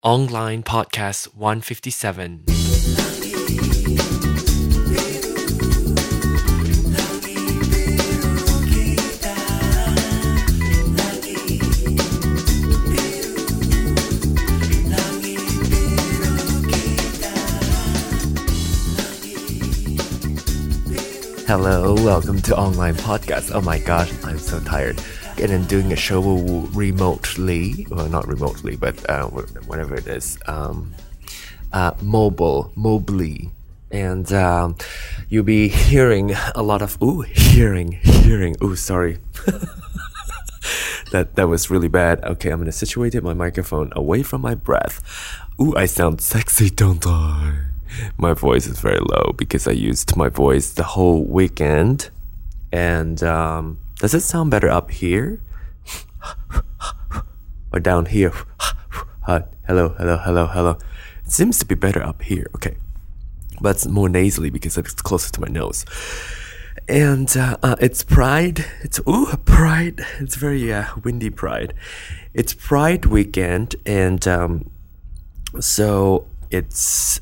Online Podcast 157. Hello, welcome to Online Podcast. Oh my gosh, I'm so tired. And I'm doing a show remotely, well, not remotely, but whatever it is, mobily. And you'll be hearing a lot of, hearing, sorry. That was really bad. Okay, I'm gonna situate my microphone away from my breath. I sound sexy, don't I? My voice is very low because I used my voice the whole weekend. And does it sound better up here? Or down here? Hello. It seems to be better up here. Okay. But it's more nasally because it's closer to my nose. And it's Pride. Pride. It's very windy Pride. It's Pride weekend, and so it's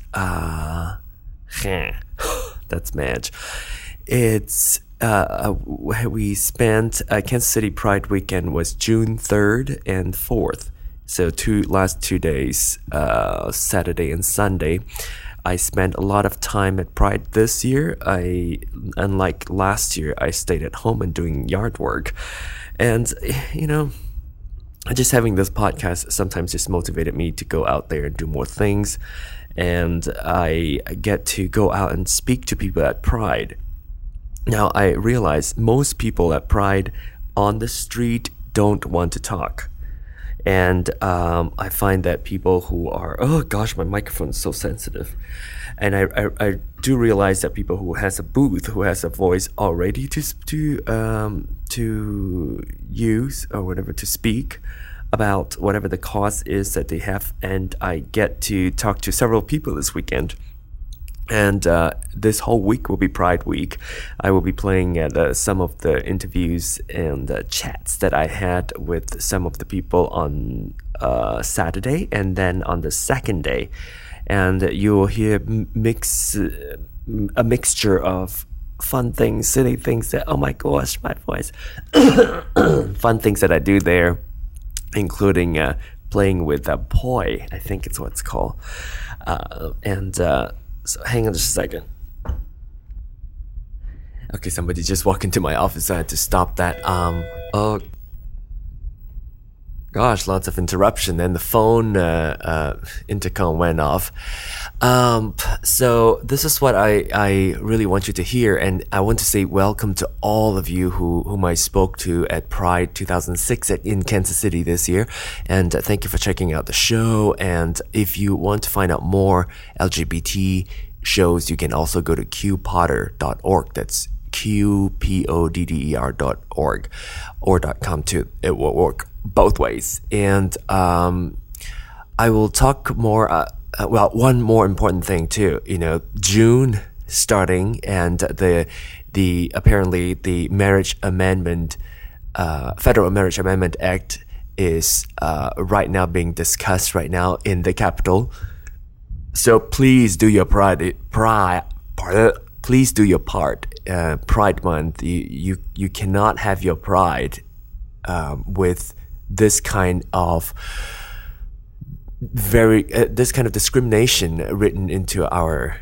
that's Madge. It's we spent Kansas City Pride weekend was June 3rd and 4th. So last 2 days, Saturday and Sunday. I spent a lot of time at Pride this year. Unlike last year, I stayed at home and doing yard work. And, just having this podcast sometimes just motivated me to go out there and do more things. And I get to go out and speak to people at Pride. Now, I realize most people at Pride on the street don't want to talk. And I find that people who are, oh gosh, my microphone is so sensitive. And I do realize that people who has a booth, who has a voice already to use or whatever, to speak about whatever the cause is that they have. And I get to talk to several people this weekend. And this whole week will be Pride Week. I will be playing at some of the interviews and chats that I had with some of the people on Saturday and then on the second day. And you will hear a mixture of fun things, silly things that, oh my gosh, my voice. Fun things that I do there, including playing with a poi, I think it's what it's called. So hang on just a second. Okay, somebody just walked into my office. I had to stop that. Oh gosh, lots of interruption, and the phone intercom went off. So this is what I really want you to hear, and I want to say welcome to all of you whom I spoke to at Pride 2006 in Kansas City this year, and thank you for checking out the show. And if you want to find out more LGBT shows, you can also go to qpodder.org. That's qpodder.org or .com too. It will work both ways. And I will talk more. One more important thing too. June starting, and the apparently the Marriage Amendment, Federal Marriage Amendment Act is right now being discussed right now in the Capitol. So please do your please do your part. Pride Month, you cannot have your pride with this kind of this kind of discrimination written into our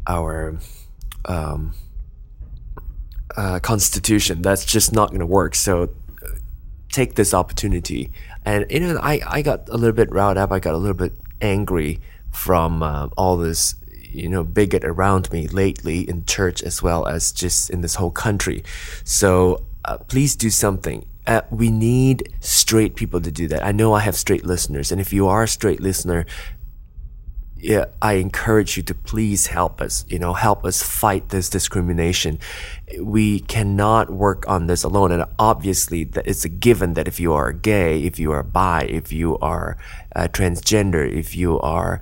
Constitution. That's just not going to work. So take this opportunity. And I got a little bit riled up. I got a little bit angry from all this bigot around me lately in church as well as just in this whole country. So please do something. We need straight people to do that. I know I have straight listeners, and if you are a straight listener, I encourage you to please help us. Help us fight this discrimination. We cannot work on this alone, and obviously that it's a given that if you are gay, if you are bi, if you are transgender, if you are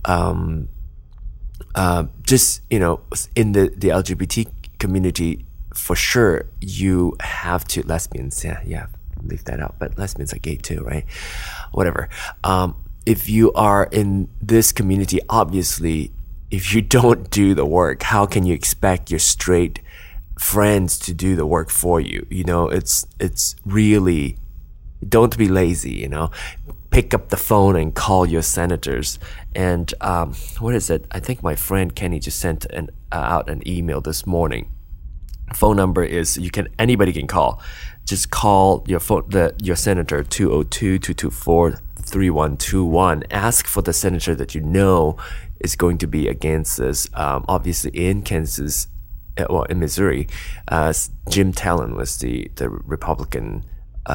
just in the LGBT community, for sure you have to, lesbians, leave that out, but lesbians are gay too, right? Whatever. if you are in this community, obviously, if you don't do the work, how can you expect your straight friends to do the work for you? You know, it's really, don't be lazy, you know. Pick up the phone and call your senators. And what is it? I think my friend Kenny just sent out an email this morning. Phone number is anybody can call. Just call your senator 202-224-3121. Ask for the senator that you know is going to be against this. Obviously in Kansas, in Missouri, Jim Talon was the Republican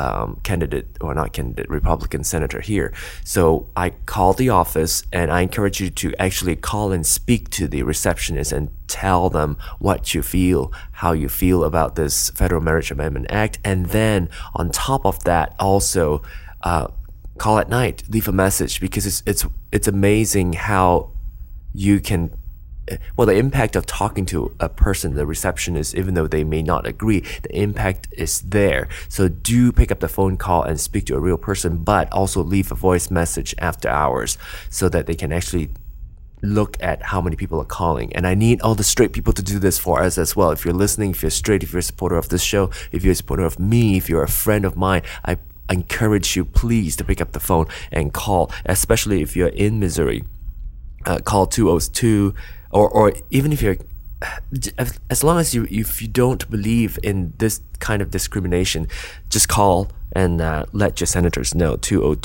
Republican senator here. So I called the office, and I encourage you to actually call and speak to the receptionist and tell them what you feel, how you feel about this Federal Marriage Amendment Act. And then on top of that, also call at night, leave a message, because it's amazing how you can. Well, the impact of talking to a person, the receptionist, even though they may not agree, the impact is there. So do pick up the phone call and speak to a real person, but also leave a voice message after hours so that they can actually look at how many people are calling. And I need all the straight people to do this for us as well. If you're listening, if you're straight, if you're a supporter of this show, if you're a supporter of me, if you're a friend of mine, I encourage you, please, to pick up the phone and call, especially if you're in Missouri. Call 202, or even if you're, as long as if you don't believe in this kind of discrimination, just call and let your senators know.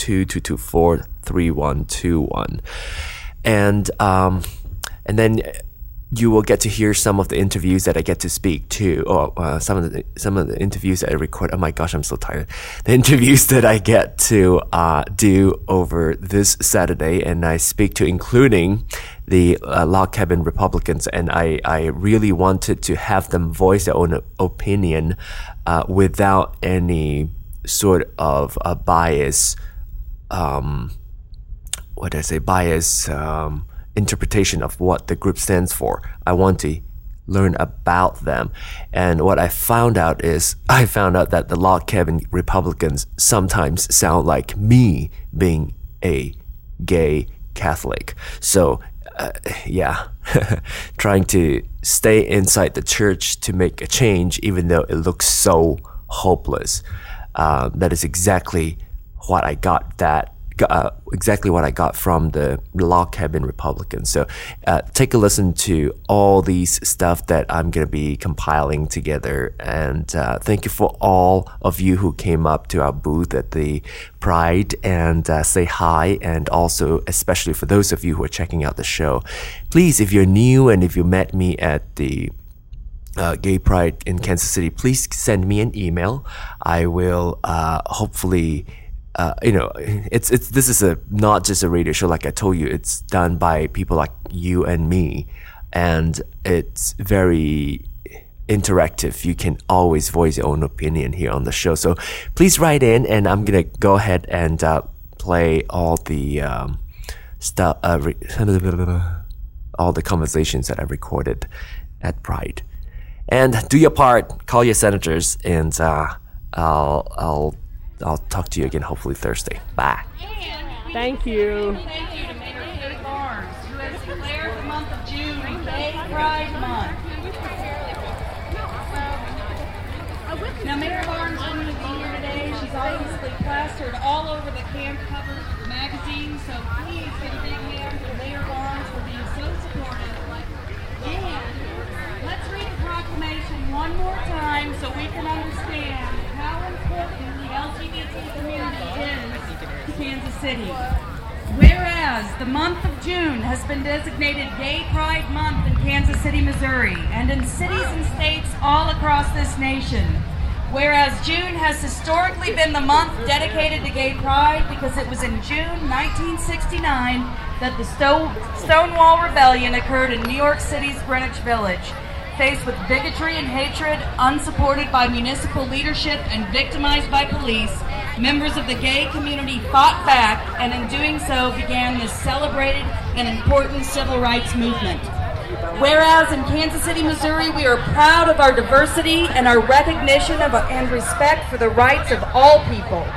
202-224-3121. And then you will get to hear some of the interviews that I get to speak to, or some of the interviews that I record. Oh my gosh, I'm so tired. The interviews that I get to do over this Saturday, and I speak to, including the Log Cabin Republicans, and I really wanted to have them voice their own opinion without any sort of a bias. Interpretation of what the group stands for. I want to learn about them. And what I found out that the Log Cabin Republicans sometimes sound like me being a gay Catholic. So, trying to stay inside the church to make a change, even though it looks so hopeless. That is exactly what I got from the Log Cabin Republicans. So take a listen to all these stuff that I'm going to be compiling together. And thank you for all of you who came up to our booth at the Pride and say hi. And also, especially for those of you who are checking out the show, please, if you're new and if you met me at the Gay Pride in Kansas City, please send me an email. I will hopefully... this is not just a radio show. Like I told you, it's done by people like you and me, and it's very interactive. You can always voice your own opinion here on the show. So please write in, and I'm gonna go ahead and play all the stuff, all the conversations that I recorded at Pride. And do your part. Call your senators, and I'll talk to you again hopefully Thursday. Bye. Thank you. Thank you to Mayor Kay Barnes, who has declared the month of June Gay Pride Month. Now, Mayor Barnes wanted to be here today. She's obviously plastered all over the camp cover magazine, so please give a big hand to Mayor Barnes for being so supportive. And let's read the proclamation one more time so we can understand how important the LGBT community is to Kansas City. Whereas the month of June has been designated Gay Pride Month in Kansas City, Missouri, and in cities and states all across this nation. Whereas June has historically been the month dedicated to gay pride because it was in June 1969 that the Stonewall Rebellion occurred in New York City's Greenwich Village. Faced with bigotry and hatred, unsupported by municipal leadership and victimized by police, members of the gay community fought back, and in doing so began this celebrated and important civil rights movement. Whereas in Kansas City, Missouri, we are proud of our diversity and our recognition of and respect for the rights of all people.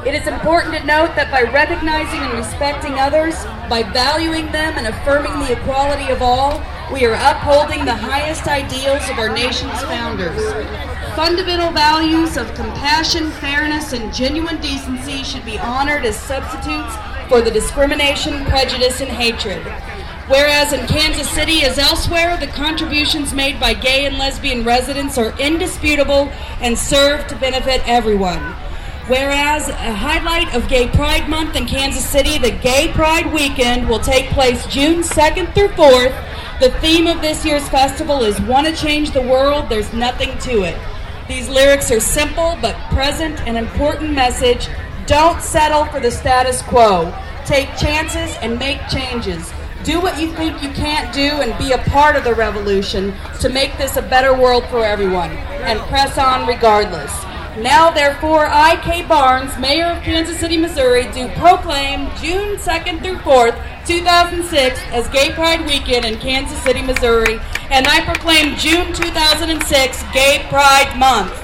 It is important to note that by recognizing and respecting others, by valuing them and affirming the equality of all, we are upholding the highest ideals of our nation's founders. Fundamental values of compassion, fairness, and genuine decency should be honored as substitutes for the discrimination, prejudice, and hatred. Whereas in Kansas City, as elsewhere, the contributions made by gay and lesbian residents are indisputable and serve to benefit everyone. Whereas a highlight of Gay Pride Month in Kansas City, the Gay Pride Weekend will take place June 2nd through 4th. The theme of this year's festival is "Want to Change the World? There's Nothing to It." These lyrics are simple but present an important message. Don't settle for the status quo. Take chances and make changes. Do what you think you can't do and be a part of the revolution to make this a better world for everyone, and press on regardless. Now, therefore, I, Kay Barnes, Mayor of Kansas City, Missouri, do proclaim June 2nd through 4th, 2006 as Gay Pride Weekend in Kansas City, Missouri, and I proclaim June 2006 Gay Pride Month.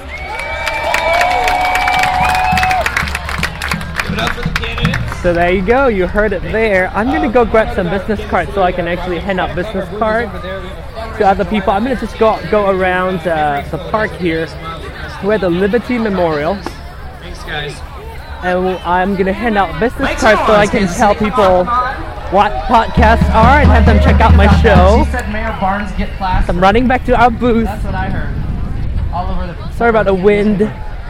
Give it up for the candidates. So there you go, you heard it there. I'm going to go grab some business cards so I can actually hand out business cards to other people. I'm going to just go around the park here. We're at the Liberty Memorial. Thanks, guys. And I'm going to hand out business cards so I can tell people what podcasts are and have them check out my show. She said Mayor Barnes get class. I'm running back to our booth. That's what I heard. All over the... Sorry about the wind.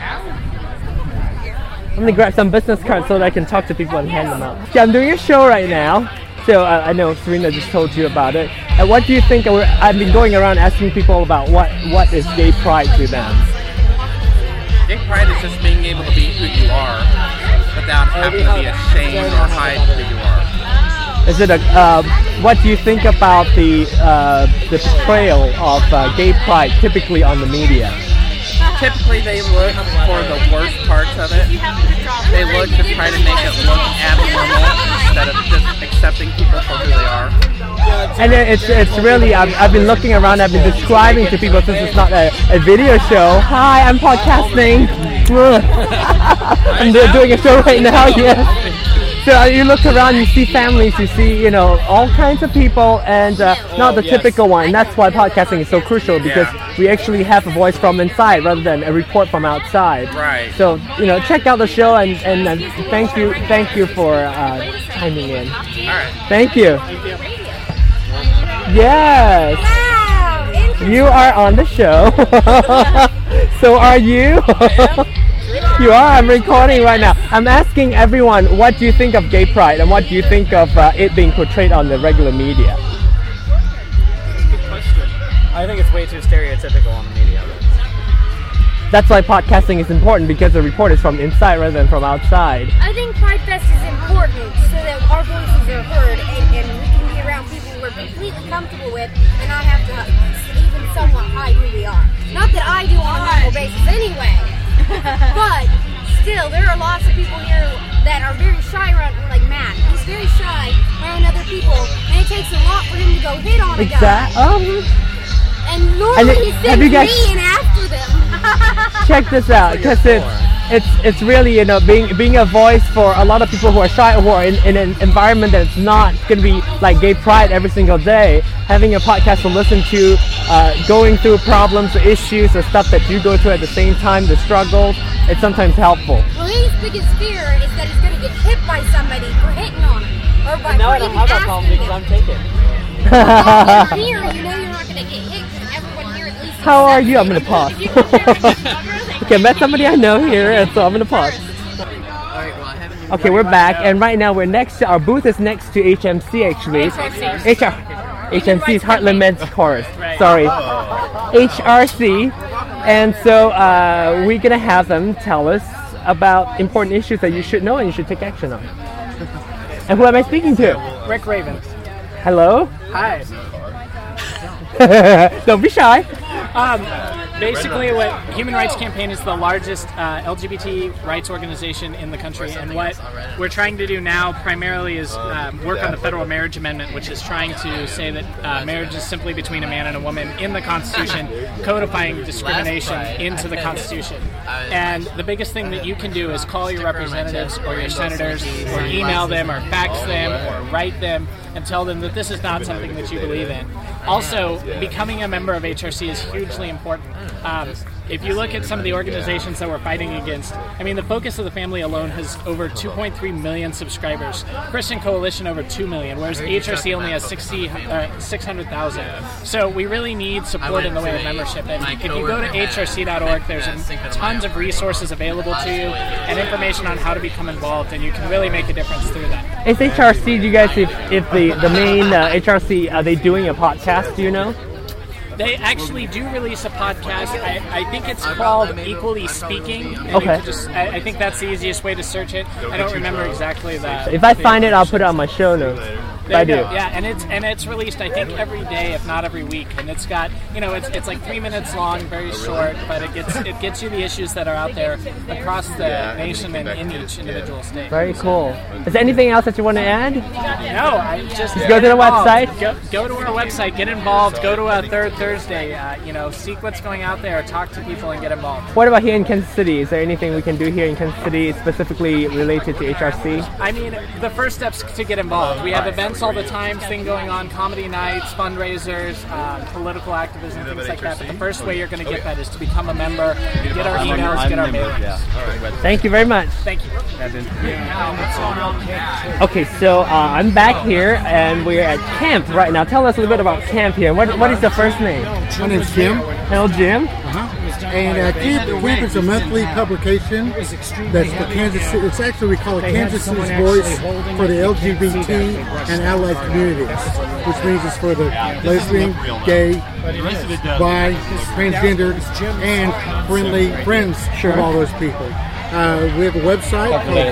I'm going to grab some business cards so that I can talk to people and hand them out. Okay, I'm doing a show right now. So I know Serena just told you about it. And what do you think? I've been going around asking people about what is gay pride to them. Gay pride is just being able to be who you are without having to be ashamed or hide who you are. Is it what do you think about the portrayal of gay pride typically on the media? Typically they look for the worst parts of it. They look to try to make it look abnormal instead of just accepting people for who they are. And it's really, I've been looking around, I've been describing to people, since it's not a video show. Hi, I'm podcasting. I'm doing a show right now, yes. So you look around, you see families, you see, all kinds of people, and not the typical one. That's why podcasting is so crucial, because we actually have a voice from inside rather than a report from outside. Right. So, check out the show, and thank you for chiming in. All right. Thank you. Yes. Wow, you are on the show. So are you? You are? I'm recording right now. I'm asking everyone, what do you think of gay pride, and what do you think of it being portrayed on the regular media? Good question. I think it's way too stereotypical on the media. That's why podcasting is important, because the report is from inside rather than from outside. I think Pride Fest is important so that our voices are heard, and we can be around people we're completely comfortable with and not have to even somewhat hide who we are. Not that I do on a normal basis anyway, but still, there are lots of people here that are very shy around, like Matt. He's very shy around other people, and it takes a lot for him to go hit on a guy. And normally he sends me in after them. Check this out, because it's really being a voice for a lot of people who are shy, who are in an environment that's not going to be like gay pride every single day. Having a podcast to listen to, going through problems or issues or stuff that you go through at the same time, the struggles, it's sometimes helpful. Well, his biggest fear is that he's going to get hit by somebody for hitting on him, or by now I don't have that problem because I'm taken. Well, here, you're not going to get hit because everyone here at least. How are you? I'm going to pause. Okay, I met somebody I know here, and so I'm going to pause. Okay, we're back, and right now our booth is next to HMC, actually. HMC is Heartland Men's Chorus. Sorry. HRC. And so we're going to have them tell us about important issues that you should know and you should take action on. And who am I speaking to? Rick Raven. Hello? Hi. Don't be shy. Basically, what Human Rights Campaign is the largest LGBT rights organization in the country, and what we're trying to do now primarily is work on the Federal Marriage Amendment, which is trying to say that marriage is simply between a man and a woman in the Constitution, codifying discrimination into the Constitution. And the biggest thing that you can do is call your representatives or your senators, or email them, or fax them, or write them, and tell them that this is not something that you believe in. Also, becoming a member of HRC is hugely important. If you look at some of the organizations that we're fighting against, I mean, the Focus of the Family alone has over 2.3 million subscribers. Christian Coalition over 2 million, whereas HRC only has 600,000. So we really need support in the way of membership. And if you go to hrc.org, there's tons of resources available to you and information on how to become involved, and you can really make a difference through that. Is HRC, do you guys, if the main HRC, are they doing a podcast, do you know? They actually do release a podcast. I think it's called Equally Speaking. And Okay. I think that's the easiest way to search it. I don't remember exactly that. If I find it, I'll put it on my show notes. If I do. Yeah, and it's released I think every day, if not every week, and it's got it's like 3 minutes long, very short, but it gets you the issues that are out there across the nation and in each individual state. Very cool. Is there anything else that you want to add? No, I just go to the website. Go to our website, get involved. Go to a Third Thursday. Seek what's going out there, talk to people, and get involved. What about here in Kansas City? Is there anything we can do here in Kansas City specifically related to HRC? I mean, the first step's to get involved. We have events all the time, thing going on, comedy nights, fundraisers, political activism, things like that. But the first way you're going to get that is to become a member, get our emails, get our mailings. Thank you very much. Thank you. Okay, so I'm back here and we're at camp right now. Tell us a little bit about camp here. What is your first name? My name's Jim. Hello, Jim. And Camp is a monthly publication that's for Kansas City. It's actually, we call it Kansas City's Voice for the LGBT and allied communities, which means it's for the lesbian, gay, bi, transgender, and friendly friends of all those people. We have a website called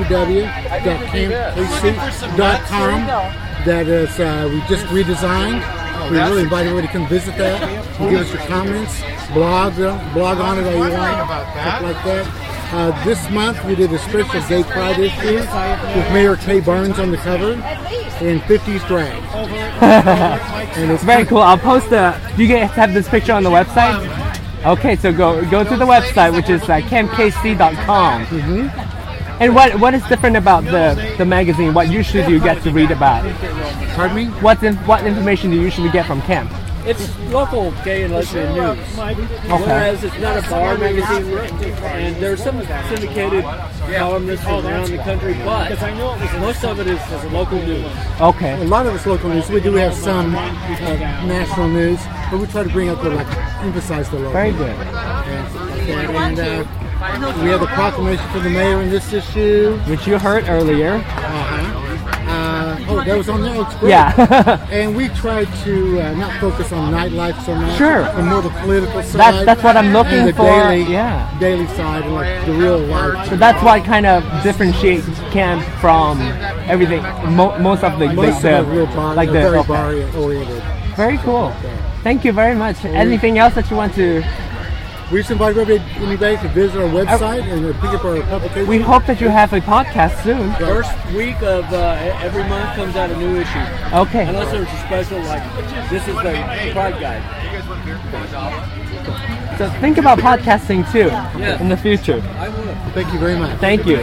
www.campkc.com that is we just redesigned. We really invite everybody to come visit that. Give us your comments, blog on it all you want, stuff like that. This month we did a special Gay Pride issue with Mayor Kay Barnes on the cover in 50s drag. And it's very cool. I'll post do you guys have this picture on the website? Okay, so go to the website, which is campkc.com. And what is different about the magazine? What usually do you get to read about? Pardon me? What information do you usually get from camp? It's local gay and lesbian news. Whereas it's not a bar magazine, and there's some syndicated columnists around the country, but most of it is local news. Okay. A lot of it's local news. We do have some national news, but we try to bring up emphasize the local. Very good. And we have the proclamation for the mayor in this issue, which you heard earlier. That was on there. Oh, it's great. Yeah. And we tried to not focus on nightlife so much. Sure. But more the political side. That's what I'm looking and the for. Daily side and like the real life. So that's what kind of differentiates camp from everything. Most of the real bar, like the very bar oriented. Very cool. Thank you very much. Anything else that you want to? We just invite anybody to visit our website and pick up our publication. We hope that you have a podcast soon. First week of every month comes out a new issue. Okay. Unless there's a special, like this is the Pride Guide. So think about podcasting too in the future. I will. Thank you very much. Thank you.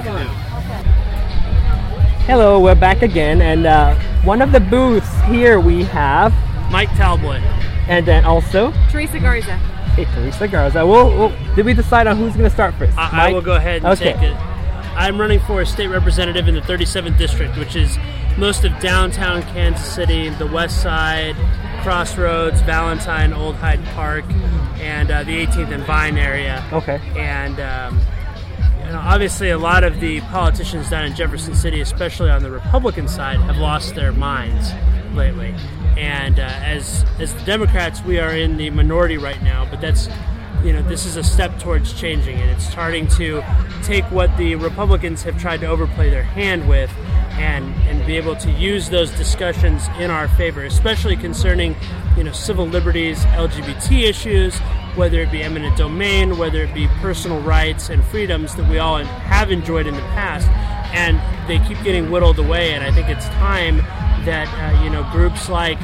Hello, we're back again, and one of the booths here we have Mike Talbot, and then also Teresa Garza. Hey, Teresa Garza. Did we decide on who's going to start first? I will go ahead and take it. I'm running for a state representative in the 37th district, which is most of downtown Kansas City, the west side, Crossroads, Valentine, Old Hyde Park, and the 18th and Vine area. Okay. And obviously a lot of the politicians down in Jefferson City, especially on the Republican side, have lost their minds lately. And as the Democrats, we are in the minority right now, but that's, this is a step towards changing it. It's starting to take what the Republicans have tried to overplay their hand with and be able to use those discussions in our favor, especially concerning, civil liberties, LGBT issues, whether it be eminent domain, whether it be personal rights and freedoms that we all have enjoyed in the past, and they keep getting whittled away. And I think it's time that groups like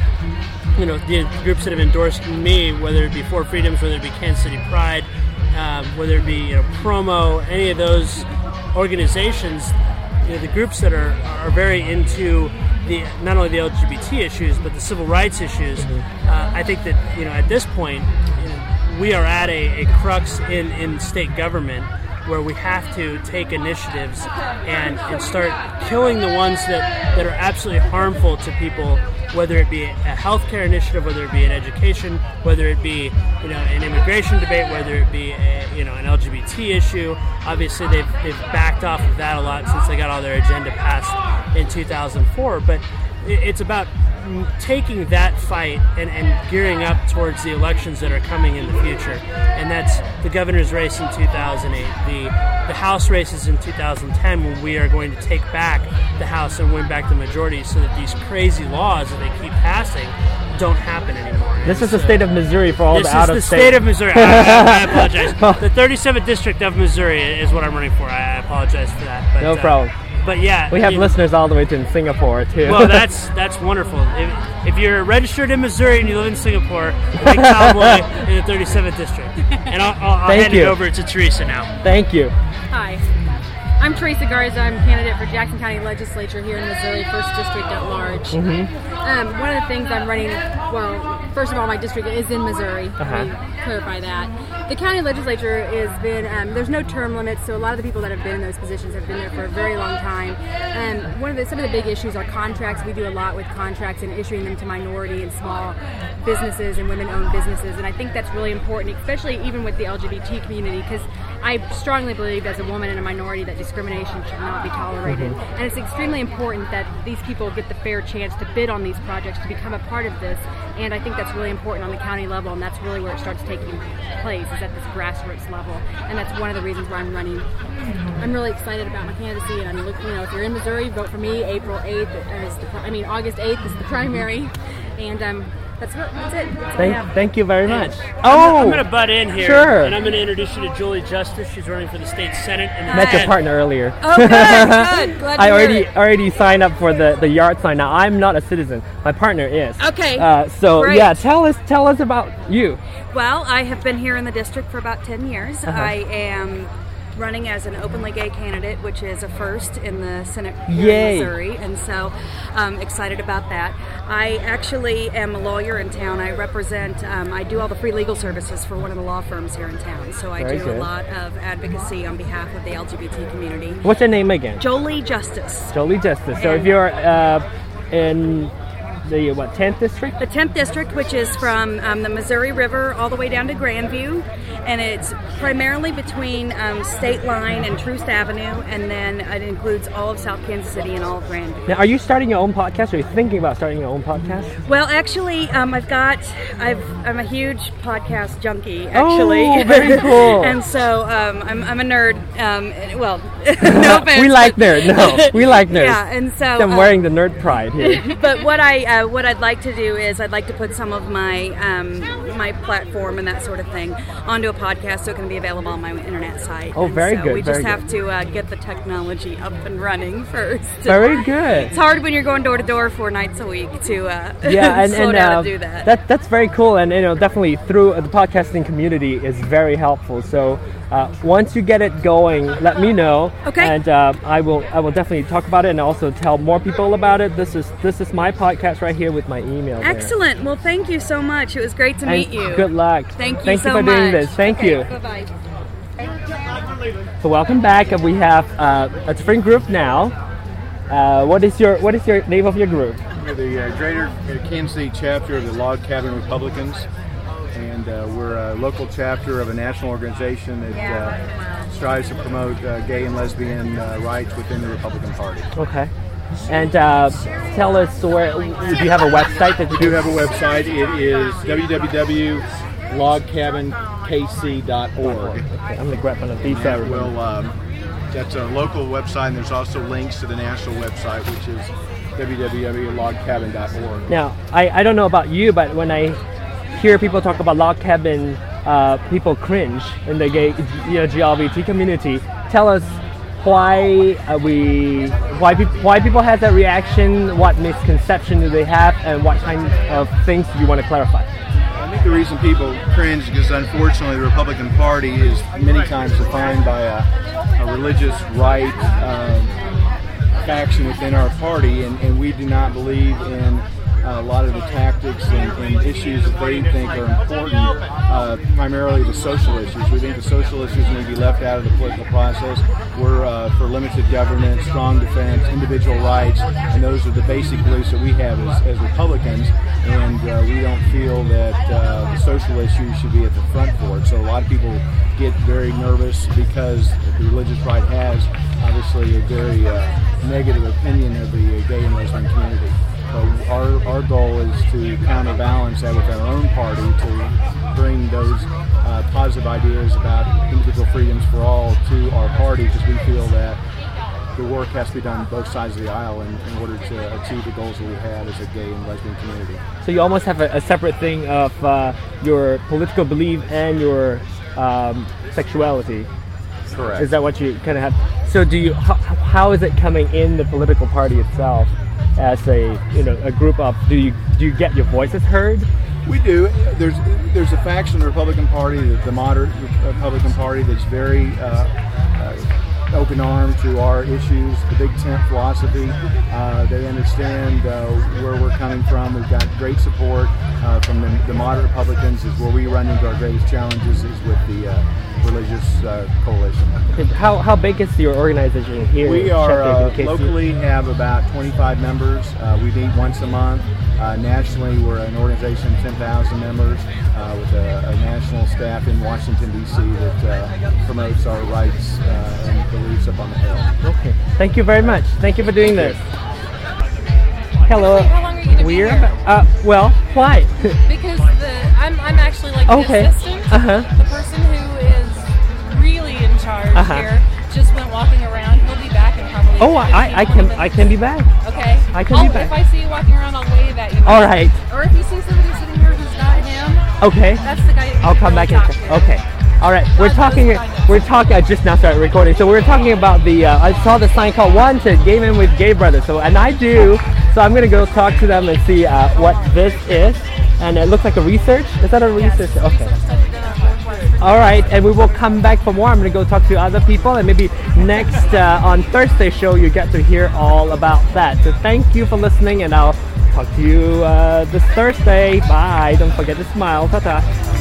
the groups that have endorsed me, whether it be For Freedoms, whether it be Kansas City Pride, whether it be Promo, any of those organizations, the groups that are very into not only the LGBT issues but the civil rights issues. I think that at this point we are at a crux in state government where we have to take initiatives and start killing the ones that are absolutely harmful to people, whether it be a healthcare initiative, whether it be an education, whether it be an immigration debate, whether it be an LGBT issue. Obviously, they've backed off of that a lot since they got all their agenda passed in 2004. But it's about taking that fight and gearing up towards the elections that are coming in the future. And that's the governor's race in 2008, the House races in 2010, when we are going to take back the House and win back the majority so that these crazy laws that they keep passing don't happen anymore. This is the state of Missouri for all the out of state. This is the state of Missouri. I apologize. The 37th district of Missouri is what I'm running for. I apologize for that. But, no problem. But yeah, we have listeners all the way to Singapore too. Well, that's wonderful. If you're registered in Missouri and you live in Singapore, like Cowboy in the 37th district, and I'll hand it over to Teresa now. Thank you. Hi, I'm Teresa Garza. I'm a candidate for Jackson County Legislature here in Missouri, 1st District at large. One of the things I'm running, first of all, my district is in Missouri. Let me clarify that. The county legislature has been, there's no term limits, so a lot of the people that have been in those positions have been there for a very long time. Some of the big issues are contracts. We do a lot with contracts and issuing them to minority and small businesses and women-owned businesses, and I think that's really important, especially even with the LGBT community, because I strongly believe as a woman and a minority that discrimination should not be tolerated. And it's extremely important that these people get the fair chance to bid on these projects, to become a part of this. And I think that's really important on the county level, and that's really where it starts taking place, is at this grassroots level. And that's one of the reasons why I'm running. I'm really excited about my candidacy, and I'm looking, if you're in Missouri, vote for me. August 8th is the primary. And that's it. Thank you very much. I'm going to butt in here. Sure. And I'm going to introduce you to Julie Justice. She's running for the state senate. And met your partner earlier. Oh, good. Glad I already signed up for the yard sign. Now I'm not a citizen. My partner is. Okay. Great. Yeah, tell us about you. Well, I have been here in the district for about 10 years. I am running as an openly gay candidate, which is a first in the Senate here in Missouri, and so I'm excited about that. I actually am a lawyer in town. I represent, I do all the free legal services for one of the law firms here in town, so I do a lot of advocacy on behalf of the LGBT community. What's your name again? Jolie Justice. Jolie Justice. So if you're in the 10th district? The 10th district, which is from the Missouri River all the way down to Grandview, and it's primarily between State Line and Troost Avenue, and then it includes all of South Kansas City and all of Grandview. Now, are you starting your own podcast, or are you thinking about starting your own podcast? Well, actually, I'm a huge podcast junkie, actually. Oh, very cool. And so I'm a nerd. No offense. We like nerds. No, we like nerds. Yeah, and so I'm wearing the nerd pride here. But what I'd like to do is I'd like to put some of my my platform and that sort of thing onto a podcast, so it can be available on my internet site. Oh, very good. We just have to get the technology up and running first. Very good. It's hard when you're going door to door 4 nights a week to slow down to do that. That's very cool, and definitely through the podcasting community is very helpful. So once you get it going, let me know. Okay. And I will definitely talk about it and also tell more people about it. This is my podcast right here with my email. Excellent. There. Well, thank you so much. It was great to meet you. Good luck. Thank you Thank so you for much. doing this. Thank you. Bye-bye. So welcome back. We have a different group now. What is your name of your group? We're the Greater Kansas City chapter of the Log Cabin Republicans, and we're a local chapter of a national organization that strives to promote gay and lesbian rights within the Republican Party. Okay. And tell us, do you have a website? We do have a website. It is www.logcabinkc.org. Okay, I'm going to grab one of these. That's a local website, and there's also links to the national website, which is www.logcabin.org. Now, I don't know about you, but when I hear people talk about Log Cabin people cringe in the gay, GLBT community. Tell us why people have that reaction, what misconception do they have, and what kind of things do you want to clarify? I think the reason people cringe is because unfortunately the Republican Party is many times defined by a religious right faction within our party, and we do not believe in a lot of the tactics and issues that they think are important, primarily the social issues. We think the social issues need to be left out of the political process. We're for limited government, strong defense, individual rights, and those are the basic beliefs that we have as Republicans, and we don't feel that the social issues should be at the front for it. So a lot of people get very nervous because the religious right has obviously a very negative opinion of the gay and lesbian community. So our goal is to counterbalance that with our own party to bring those positive ideas about individual freedoms for all to our party, because we feel that the work has to be done on both sides of the aisle in order to achieve the goals that we have as a gay and lesbian community. So you almost have a separate thing of your political belief and your sexuality. Correct. Is that what you kind of have? So do you? How is it coming in the political party itself? As a group of, do you get your voices heard? We do. There's a faction in the Republican Party, the moderate Republican Party, that's very open armed to our issues, the Big Tent philosophy. They understand where we're coming from. We've got great support from the moderate Republicans. Is where we run into our greatest challenges is with the religious coalition. Okay, how big is your organization here? We are locally have about 25 members. We meet once a month. Nationally, we're an organization of 10,000 members with a national staff in Washington, D.C. that promotes our rights and beliefs up on the Hill. Okay. Thank you very much. Thank you for doing this. Hello. How long are you going to be here? Well, why? Because I'm actually like the assistant. The person who is really in charge here just went walking around. He'll be back in probably. Oh, I can be back. Okay. I can be back. If I see you walking around, I'll wave at you. All right. Or if you see somebody sitting here who's not him. Okay. That's the guy. I'll come back and check. Okay. All right. We're talking. I just now started recording. So we're talking about the. I saw the sign called "Wanted: Gay Men with Gay Brothers." So and I do. So I'm gonna go talk to them and see what this is. And it looks like a research. Is that a research? Okay. All right, and we will come back for more. I'm going to go talk to other people, and maybe next on Thursday's show you get to hear all about that. So thank you for listening, and I'll talk to you this Thursday. Bye. Don't forget to smile. Ta-ta.